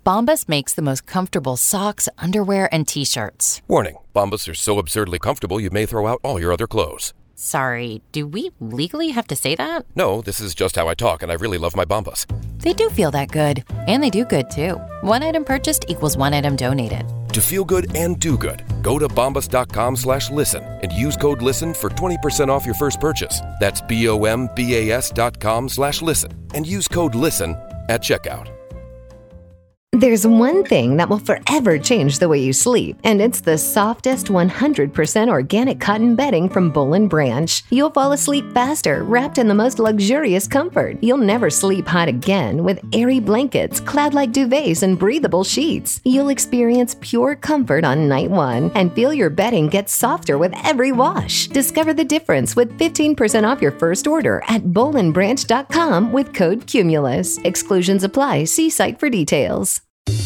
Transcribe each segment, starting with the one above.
Bombas makes the most comfortable socks, underwear, and T-shirts. Warning, Bombas are so absurdly comfortable you may throw out all your other clothes. Sorry, do we legally have to say that? No, this is just how I talk, and I really love my Bombas. They do feel that good. And they do good, too. One item purchased equals one item donated. To feel good and do good, go to bombas.com/listen and use code LISTEN for 20% off your first purchase. That's BOMBAS.com/listen and use code LISTEN at checkout. There's one thing that will forever change the way you sleep, and it's the softest 100% organic cotton bedding from Boll & Branch. You'll fall asleep faster, wrapped in the most luxurious comfort. You'll never sleep hot again with airy blankets, cloud-like duvets, and breathable sheets. You'll experience pure comfort on night one and feel your bedding get softer with every wash. Discover the difference with 15% off your first order at bollandbranch.com with code CUMULUS. Exclusions apply. See site for details.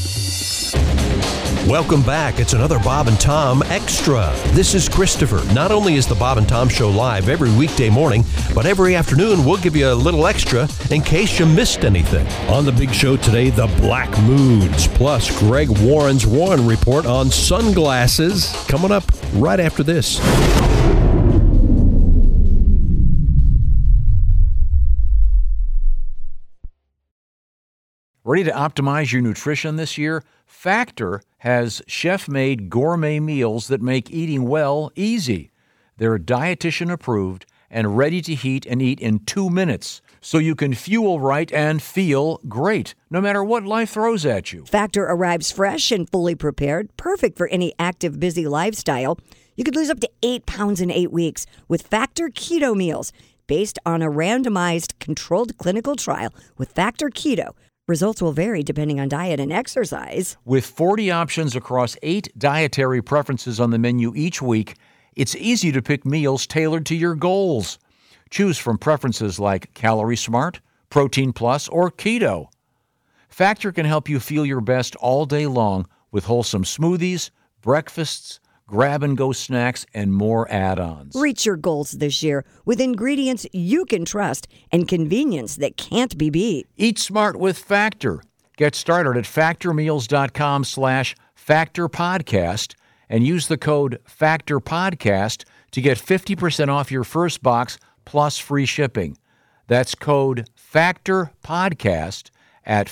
Welcome back. It's another Bob and Tom Extra. This is Christopher. Not only is the Bob and Tom Show live every weekday morning, but every afternoon we'll give you a little extra in case you missed anything. On the big show today, the Black Moods, plus Greg Warren's Warren Report on sunglasses. Coming up right after this. Ready to optimize your nutrition this year? Factor has chef-made gourmet meals that make eating well easy. They're dietitian approved and ready to heat and eat in 2 minutes, so you can fuel right and feel great, no matter what life throws at you. Factor arrives fresh and fully prepared, perfect for any active, busy lifestyle. You could lose up to 8 pounds in 8 weeks with Factor Keto Meals, based on a randomized, controlled clinical trial with Factor Keto. Results will vary depending on diet and exercise. With 40 options across 8 dietary preferences on the menu each week, it's easy to pick meals tailored to your goals. Choose from preferences like Calorie Smart, Protein Plus, or Keto. Factor can help you feel your best all day long with wholesome smoothies, breakfasts, grab-and-go snacks, and more add-ons. Reach your goals this year with ingredients you can trust and convenience that can't be beat. Eat smart with Factor. Get started at factormeals.com/factorpodcast and use the code FACTORPODCAST to get 50% off your first box plus free shipping. That's code FACTORPODCAST at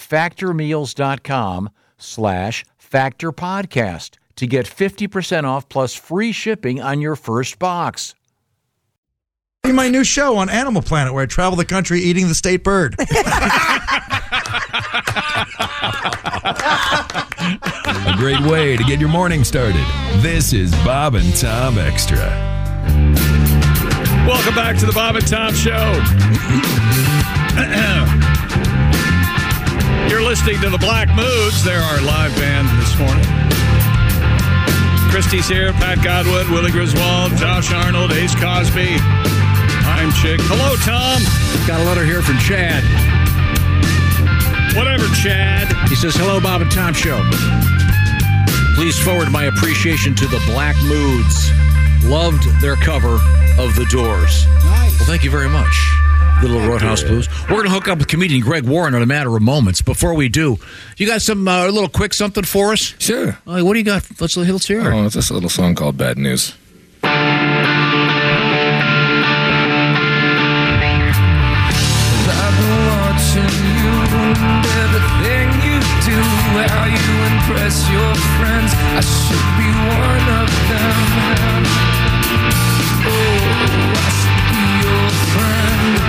factormeals.com/factorpodcast. to get 50% off plus free shipping on your first box. My new show on Animal Planet where I travel the country eating the state bird. A great way to get your morning started. This is Bob and Tom Extra. Welcome back to the Bob and Tom Show. You're listening to the Black Moods. They're our live band this morning. Christy's here, Pat Godwin, Willie Griswold, Josh Arnold, Ace Cosby. I'm Chick. Hello, Tom. Got a letter here from Chad. Whatever, Chad. He says, hello, Bob and Tom Show. Please forward my appreciation to the Black Moods. Loved their cover of The Doors. Nice. Well, thank you very much. The Little Roadhouse Blues. We're going to hook up with comedian Greg Warren in a matter of moments. Before we do, you got some a little quick something for us? Sure. What do you got? Let's hear it. Oh, it's just a little song called Bad News. I've been watching you and everything you do, how you impress your friends. I should be one of them. Oh, I should be your friend.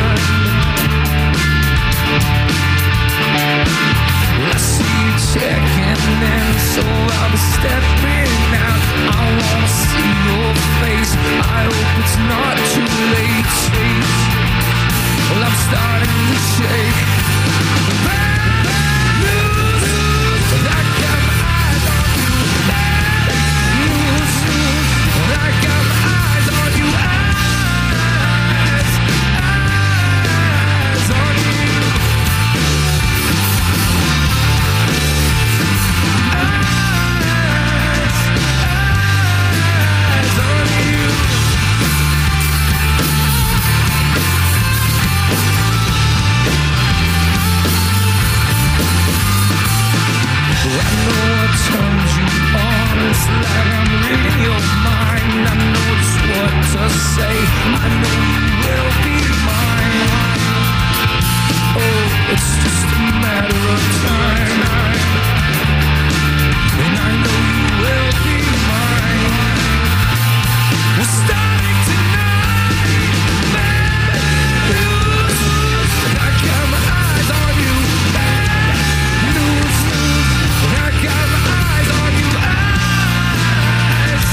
I see you checking in, so I'll be stepping out. I wanna see your face. I hope it's not too late. Well, I'm starting to shake. Bad news. I got my eyes on you. Bad news. I got my eyes on you. Eyes on you. Eyes on you. I know what turns you on. It's like I'm reading your mind. I know just what to say. I know you will be mine. Oh, it's just a matter of time. And I know you will be mine. We're starting tonight. Bad news. I got my eyes on you. Bad news. I got my eyes on you. Eyes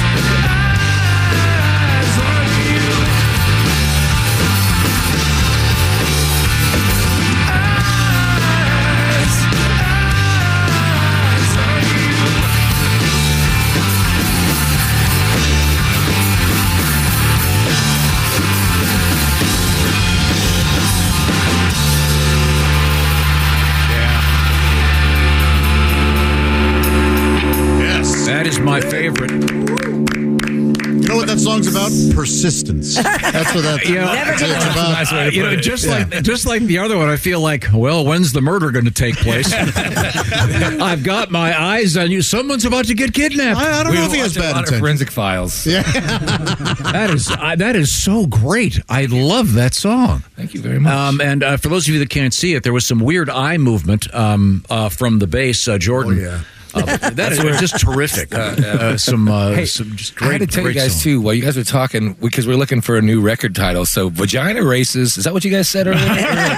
on you. That is my favorite. You know what that song's about? Persistence. That's what that's about. You know, just like the other one, I feel like, well, when's the murder going to take place? I've got my eyes on you. Someone's about to get kidnapped. I don't know if he has bad intentions. Forensic Files. Yeah. That is so great. I love that song. Thank you very much. And for those of you that can't see it, there was some weird eye movement from the bass, Jordan. Oh, yeah. That is just terrific. Some just great. I had to tell you guys song. too. While you guys were talking, because we're looking for a new record title. So, Vagina Races. Is that what you guys said earlier?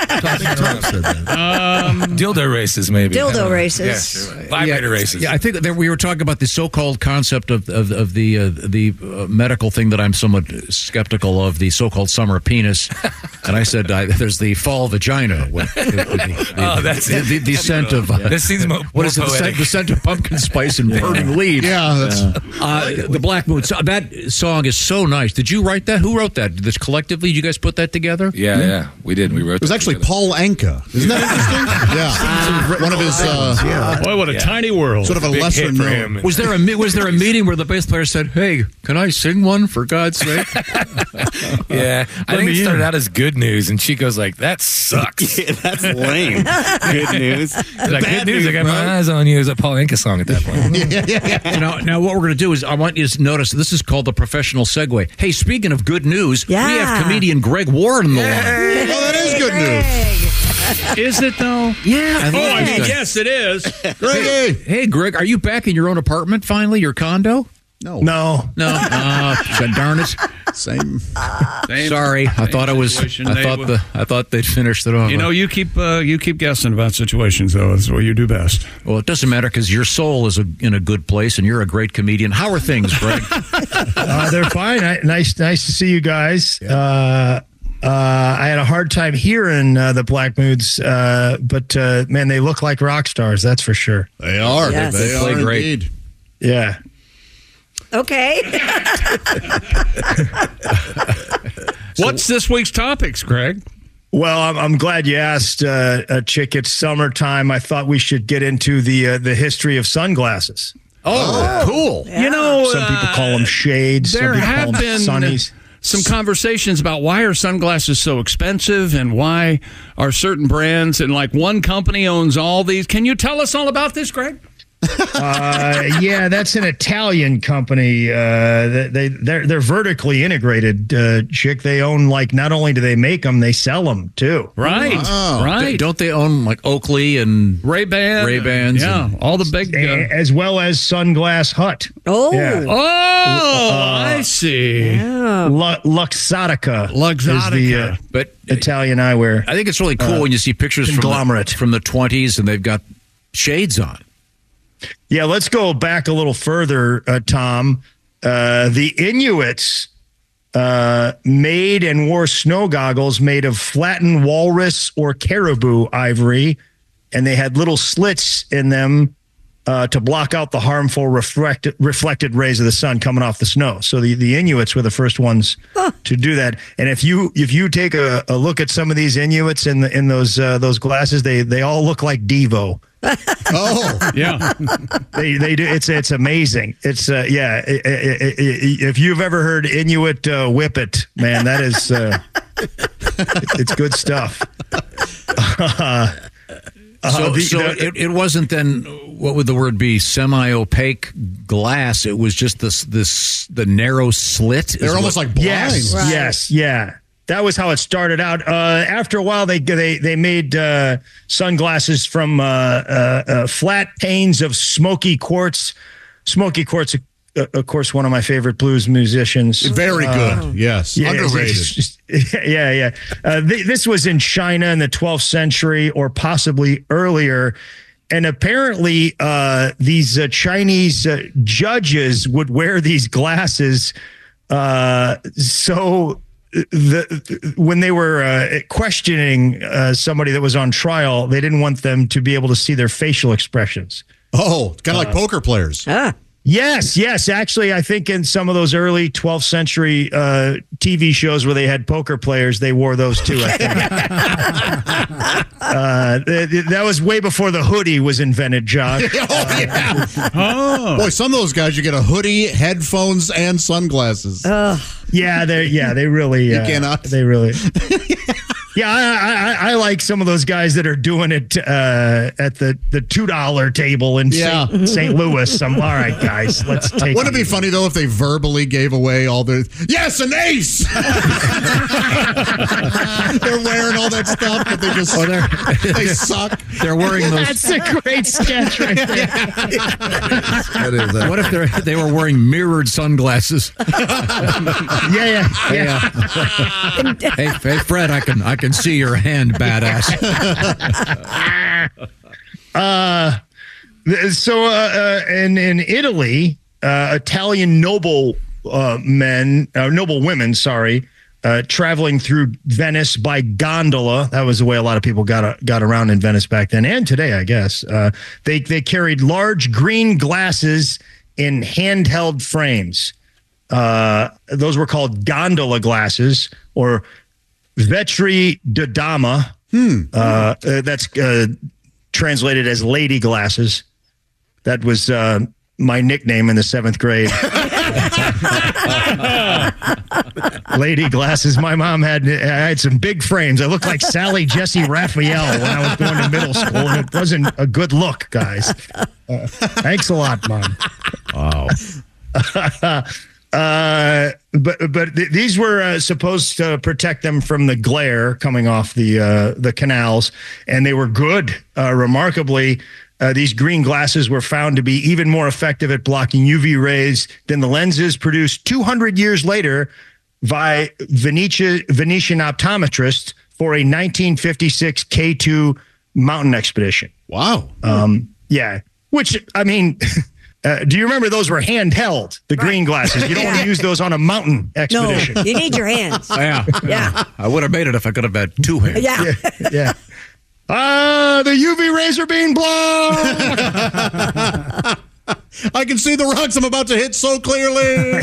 Dildo Races, maybe. Dildo Races. Yeah, sure. Vibrator Races. Yeah, I think that we were talking about the so-called concept of the medical thing that I'm somewhat skeptical of, the so-called summer penis. And I said, there's the fall vagina. The scent of this seems what is it? The scent of pumpkin spice and burning leaves. Yeah, that's the Black Moon. So that song is so nice. Did you write that? Who wrote that? Did this collectively? Did you guys put that together? Yeah, we did. We wrote. It was actually together. Paul Anka. Isn't that interesting? Yeah, one of his. Boy, what a tiny world. Sort of a Big lesser hit for known. him. Was there a meeting where the bass player said, "Hey, can I sing one for God's sake?" Yeah, I think it started out as good news, and Chico's like, "That sucks." Yeah, that's lame. Good news. Like, good news. I got my eyes on you. Is a Paul Anka song at that point. Now, what we're going to do is I want you to notice this is called the professional segue. Hey, speaking of good news, we have comedian Greg Warren on the line. Oh, that is good news. Is it though? Yeah. Yes, it is. Greg. Hey, Greg, are you back in your own apartment finally? Your condo? No. Darn it. Same. Sorry, I thought it was. I thought they'd finished it off. You know, you keep guessing about situations, though. That's what you do best. Well, it doesn't matter because your soul is in a good place, and you're a great comedian. How are things, Greg? They're fine. Nice to see you guys. I had a hard time hearing the Black Moods, but man, they look like rock stars. That's for sure. They are. Yes. They play are great. indeed. Yeah. Okay. What's this week's topics, Greg? Well, I'm glad you asked, Chick. It's summertime. I thought we should get into the history of sunglasses. Oh, cool. Yeah. You know, Some people call them shades. there some people have call them been sunnies. some conversations about why are sunglasses so expensive and why are certain brands and like one company owns all these. Can you tell us all about this, Greg? Yeah, that's an Italian company. They're vertically integrated. Chick, they own not only do they make them, they sell them too. Right, right. Don't they own like Oakley and Ray-Bans? Yeah, all the big. As well as Sunglass Hut. Oh, yeah. I see. Yeah. Luxottica. Luxottica. Is the Italian eyewear. I think it's really cool when you see pictures conglomerate from the 20s and they've got shades on. Yeah, let's go back a little further, Tom. The Inuits made and wore snow goggles made of flattened walrus or caribou ivory, and they had little slits in them to block out the harmful reflected rays of the sun coming off the snow. So the Inuits were the first ones to do that. And if you take a look at some of these Inuits in those glasses, they all look like Devo. Oh, yeah, they do. It's amazing. It's if you've ever heard Inuit whip it, man, that is it's good stuff. It wasn't then. What would the word be? Semi-opaque glass. It was just the narrow slit. They're almost like blinds. Yes, yeah. That was how it started out. After a while, they made sunglasses from flat panes of smoky quartz. Smoky quartz, of course, one of my favorite blues musicians. Very good. Yes, underrated. Yeah. This was in China in the 12th century or possibly earlier. And apparently, these Chinese judges would wear these glasses. When they were questioning somebody that was on trial, they didn't want them to be able to see their facial expressions. Oh, kind of like poker players. Yes. Actually, I think in some of those early 12th century TV shows where they had poker players, they wore those too, I think. That was way before the hoodie was invented, Josh. Boy, some of those guys, you get a hoodie, headphones, and sunglasses. Yeah, they really. You cannot. They really. Yeah, I like some of those guys that are doing it at the $2 table in St. Louis. All right, guys, let's take. Wouldn't it be funny though if they verbally gave away all their an ace? They're wearing all that stuff, but they just they suck. They're wearing those. That's a great sketch right there. That is. What if they were wearing mirrored sunglasses? Yeah. Hey, Fred, I can see your hand, badass. In Italy, Italian noble women, traveling through Venice by gondola. That was the way a lot of people got around in Venice back then, and today, I guess. They carried large green glasses in handheld frames. Those were called gondola glasses, or vetri da dama. That's translated as lady glasses. That was my nickname in the 7th grade. Lady glasses. My mom I had some big frames. I looked like Sally Jesse Raphael when I was going to middle school, and it wasn't a good look, guys. Thanks a lot, Mom. Wow. But these were supposed to protect them from the glare coming off the canals, and they were good. Remarkably, these green glasses were found to be even more effective at blocking UV rays than the lenses produced 200 years later by Venetian optometrists for a 1956 K2 mountain expedition. Wow. Yeah. Which, I mean. Do you remember those were handheld, the green glasses? You don't want to use those on a mountain expedition. No, you need your hands. Yeah. I would have made it if I could have had two hands. Yeah. The UV rays are being blown. I can see the rocks I'm about to hit so clearly.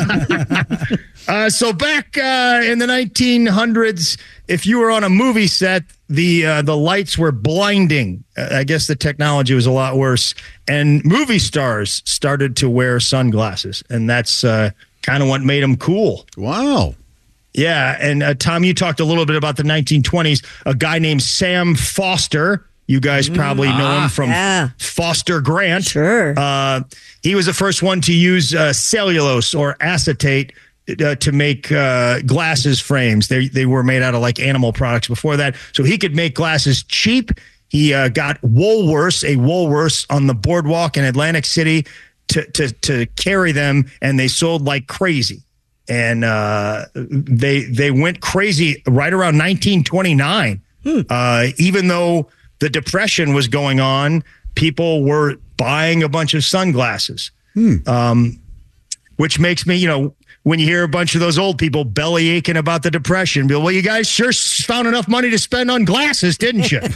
So back in the 1900s, if you were on a movie set, the lights were blinding. I guess the technology was a lot worse, and movie stars started to wear sunglasses, and that's kind of what made them cool. Wow. Yeah, and Tom, you talked a little bit about the 1920s. A guy named Sam Foster. You guys probably know him from Foster Grant. Sure. He was the first one to use cellulose or acetate to make glasses frames. They were made out of like animal products before that. So he could make glasses cheap. He got Woolworths on the boardwalk in Atlantic City to carry them, and they sold like crazy. And they went crazy right around 1929. Even though the Depression was going on, people were buying a bunch of sunglasses, which makes me, when you hear a bunch of those old people belly aching about the Depression, be like, well, you guys sure found enough money to spend on glasses, didn't you?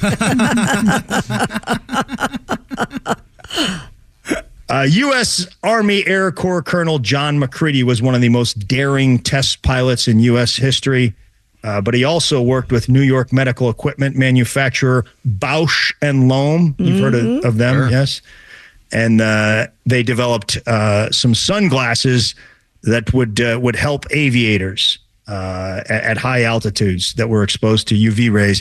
U.S. Army Air Corps Colonel John McCready was one of the most daring test pilots in U.S. history. But he also worked with New York medical equipment manufacturer Bausch and Lomb. You've heard of them, sure. Yes? And they developed some sunglasses that would help aviators at high altitudes that were exposed to UV rays.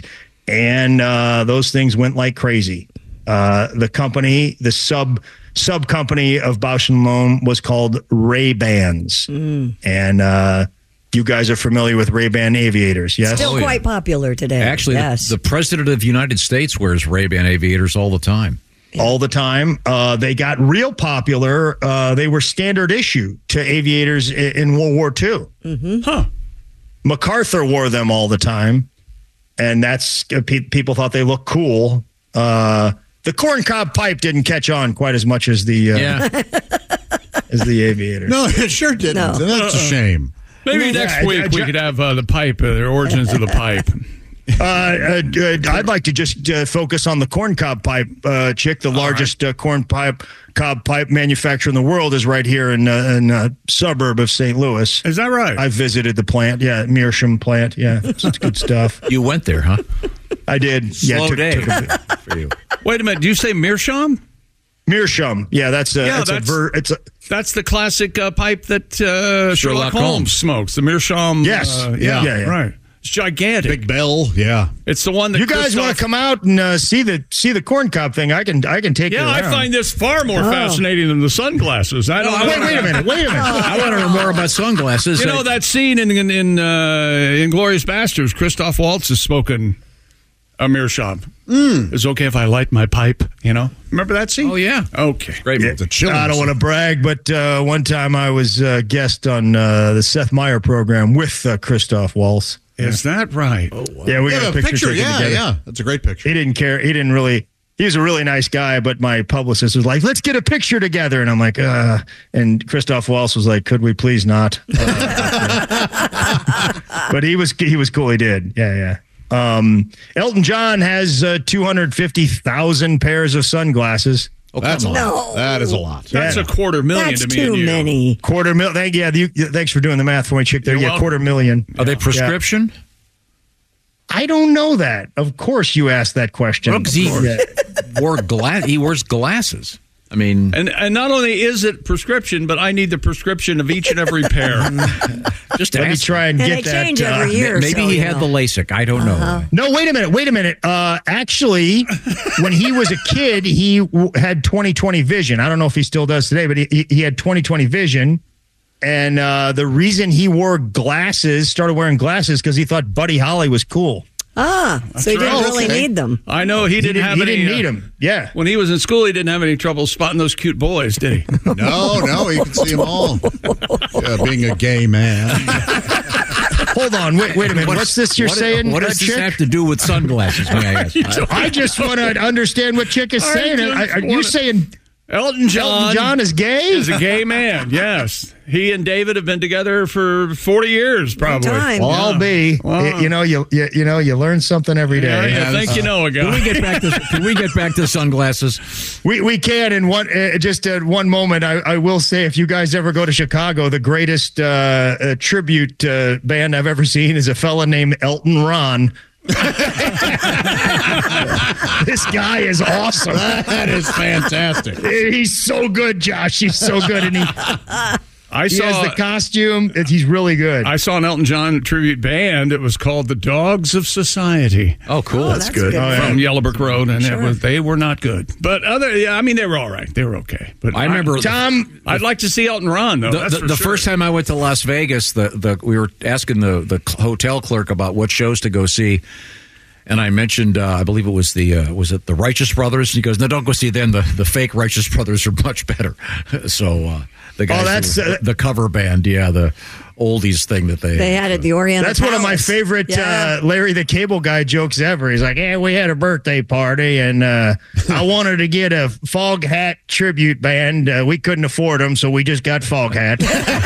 and those things went like crazy. The company, the sub company of Bausch & Lomb was called Ray-Bans. And you guys are familiar with Ray-Ban aviators, yes? Still quite popular today. Actually, yes. the president of the United States wears Ray-Ban aviators all the time. All the time. They got real popular. They were standard issue to aviators in World War II. Mm-hmm. MacArthur wore them all the time, and that's people thought they looked cool. The corncob pipe didn't catch on quite as much as the as the aviator. No, it sure didn't. No. And that's a shame. Maybe next week we could have the pipe, the origins of the pipe. I'd like to just focus on the corncob pipe, Chick. The largest corncob pipe manufacturer in the world is right here in a suburb of St. Louis. Is that right? I visited the plant. Yeah, Meerschaum plant. Yeah, it's good stuff. You went there, huh? I did. Slow day took a bit. for you. Wait a minute. Do you say Meerschaum? Meerschaum. Yeah, that's the classic pipe that Sherlock Holmes smokes. The Meerschaum. Yes. Yeah. Right. It's gigantic. Big bell. Yeah. It's the one that you guys want to come out and see the corncob thing. I can take you around. I find this far more fascinating than the sunglasses. Wait a minute. I want to know more about sunglasses. You know that scene in Inglourious Basterds, Christoph Waltz has spoken a Meerschaum. It's okay if I light my pipe, you know? Remember that scene? Oh, yeah. Okay. Great. Yeah, I don't want to brag, but one time I was a guest on the Seth Meyer program with Christoph Waltz. Is that right? Oh, wow. Yeah, we got a picture taken together. Yeah, that's a great picture. He didn't care. He didn't really. He was a really nice guy, but my publicist was like, "Let's get a picture together," and I'm like, And Christoph Waltz was like, "Could we please not?" But he was cool. He did. Yeah. Elton John has 250,000 pairs of sunglasses. Oh, that's a lot. That is a lot. That's a $250,000 That's to me. too many. $250,000. Thanks for doing the math for me, Chick. There, You're welcome. $250,000. Are they prescription? I don't know that. Of course, you asked that question. Well, 'cause he wears glasses. I mean, and not only is it prescription, but I need the prescription of each and every pair. Just let me try and get they that. change every year. Maybe he had the LASIK. I don't know. No, wait a minute. Actually, when he was a kid, he had 20/20 vision. I don't know if he still does today, but he had 20/20 vision. And the reason he started wearing glasses, because he thought Buddy Holly was cool. So he didn't really need them. I know he didn't need them. Yeah. When he was in school, he didn't have any trouble spotting those cute boys, did he? No, he could see them all. Being a gay man. Hold on, wait a minute. What's this you're saying? What does this Chick? have to do with sunglasses? May I ask? I just want to understand what Chick is saying. Are you saying Elton John is gay? Is a gay man, yes. He and David have been together for 40 years, probably. Well, I'll be. Well, you learn something every day. Yeah, I think you know a guy. Can we get back to sunglasses? We can. In one moment, I will say, if you guys ever go to Chicago, the greatest tribute band I've ever seen is a fella named Elton Ron. This guy is awesome. That is fantastic. He's so good, Josh. He's so good, and he has the costume. He's really good. I saw an Elton John tribute band. It was called the Dogs of Society. Oh, cool. That's good. From Yellow Brick Road, and they were not good. But they were all right. They were okay. But I remember Tom. I'd like to see Elton Ron though. The first time I went to Las Vegas, we were asking the hotel clerk about what shows to go see. And I mentioned, I believe it was the Righteous Brothers. And he goes, "No, don't go see them. The fake Righteous Brothers are much better." So the guys, the cover band, the oldies thing that they had at the Oriental. That's one of my favorite Larry the Cable Guy jokes ever. He's like, "Yeah, we had a birthday party, and I wanted to get a Fog Hat tribute band. We couldn't afford them, so we just got Fog Hat."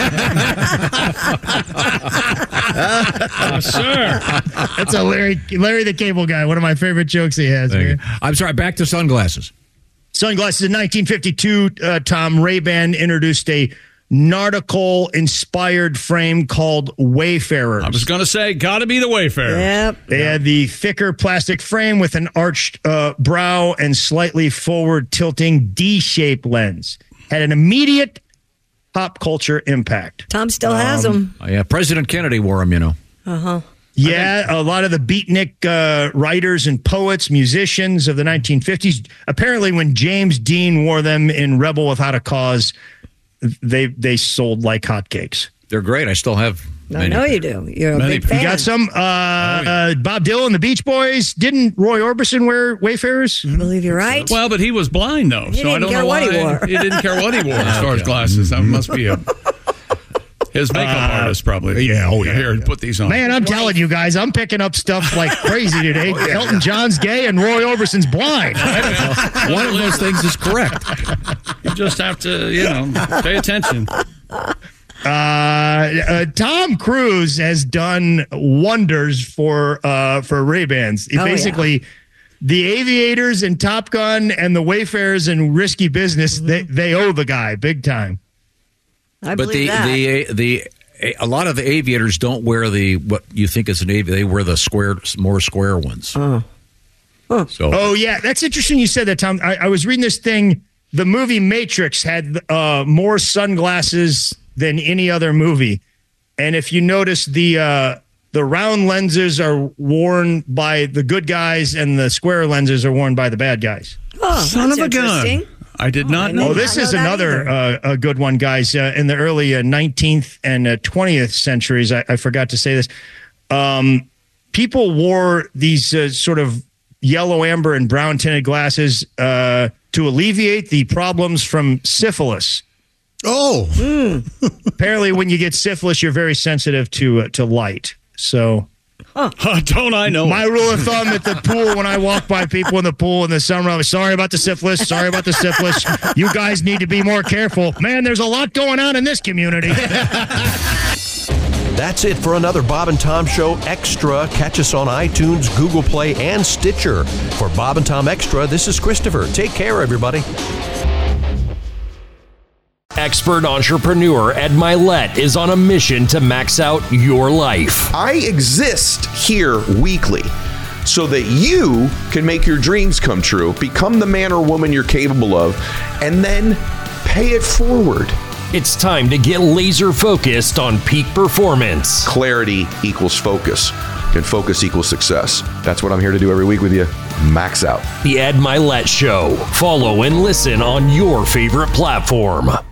Sir, that's a Larry the Cable Guy. One of my favorite jokes he has. I'm sorry. Back to sunglasses. Sunglasses in 1952. Tom Ray-Ban introduced a nautical-inspired frame called Wayfarers. I was going to say, got to be the Wayfarer. Yep. They had the thicker plastic frame with an arched brow and slightly forward-tilting D-shaped lens. Had an immediate pop culture impact. Tom still has them. Yeah, President Kennedy wore them, Uh-huh. Yeah, a lot of the beatnik writers and poets, musicians of the 1950s. Apparently, when James Dean wore them in Rebel Without a Cause, they sold like hotcakes. They're great. I still have. I know you do. You're a big fan. You got some. Bob Dylan, the Beach Boys. Didn't Roy Orbison wear Wayfarers? I believe you're right. Well, but he was blind, though. He so I don't know why. He didn't care what he wore as far as glasses. That must be his makeup artist, probably. Yeah. Oh, yeah. Here, put these on. Man, I'm telling you guys, I'm picking up stuff like crazy today. Elton John's gay and Roy Orbison's blind. One of those things is correct. You just have to, pay attention. Tom Cruise has done wonders for Ray-Bans. Basically, the Aviators and Top Gun and the Wayfarers and Risky Business, they owe the guy big time. I believe that. A lot of the Aviators don't wear what you think is an aviator. They wear the more square ones. Oh yeah, that's interesting. You said that, Tom. I was reading this thing. The movie Matrix had more sunglasses than any other movie, and if you notice, the round lenses are worn by the good guys, and the square lenses are worn by the bad guys. Oh, son of a gun! I did not know. Oh, this is another a good one, guys. In the early 19th and 20th centuries, I forgot to say this. People wore these sort of yellow, amber, and brown tinted glasses to alleviate the problems from syphilis. Oh, apparently, when you get syphilis, you're very sensitive to light. So. Don't I know? My rule of thumb at the pool, when I walk by people in the pool in the summer, I was sorry about the syphilis. Sorry about the syphilis. You guys need to be more careful. Man, there's a lot going on in this community. That's it for another Bob and Tom Show Extra. Catch us on iTunes, Google Play, and Stitcher. For Bob and Tom Extra, this is Christopher. Take care, everybody. Expert entrepreneur Ed Milet is on a mission to max out your life. I exist here weekly so that you can make your dreams come true, become the man or woman you're capable of, and then pay it forward. It's time to get laser focused on peak performance. Clarity equals focus, and focus equals success. That's what I'm here to do every week with you. Max out. The Ed Milet Show. Follow and listen on your favorite platform.